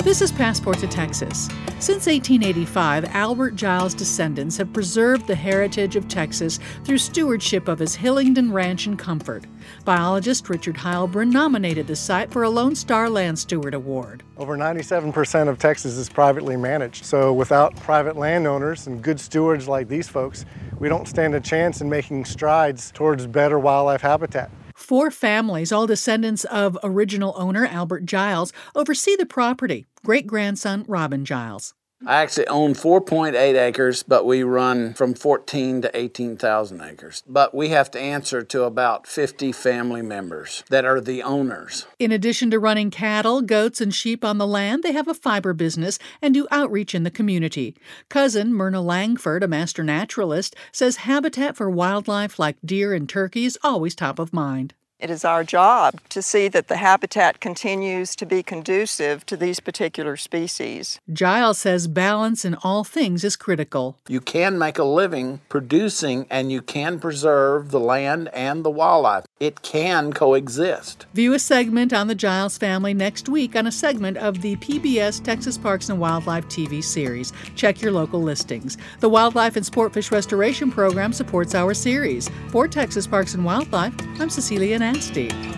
This is Passport to Texas. Since 1885, Albert Giles' descendants have preserved the heritage of Texas through stewardship of his Hillingdon Ranch in Comfort. Biologist Richard Heilbrunn nominated the site for a Lone Star Land Steward Award. Over 97% of Texas is privately managed. So without private landowners and good stewards like these folks, we don't stand a chance in making strides towards better wildlife habitat. 4 families, all descendants of original owner Albert Giles, oversee the property. Great-grandson Robin Giles. I actually own 4.8 acres, but we run from 14 to 18,000 acres. But we have to answer to about 50 family members that are the owners. In addition to running cattle, goats, and sheep on the land, they have a fiber business and do outreach in the community. Cousin Myrna Langford, a master naturalist, says habitat for wildlife like deer and turkey is always top of mind. It is our job to see that the habitat continues to be conducive to these particular species. Giles says balance in all things is critical. You can make a living producing, and you can preserve the land and the wildlife. It can coexist. View a segment on the Giles family next week on a segment of the PBS Texas Parks and Wildlife TV series. Check your local listings. The Wildlife and Sportfish Restoration Program supports our series. For Texas Parks and Wildlife, I'm Cecilia Nasty.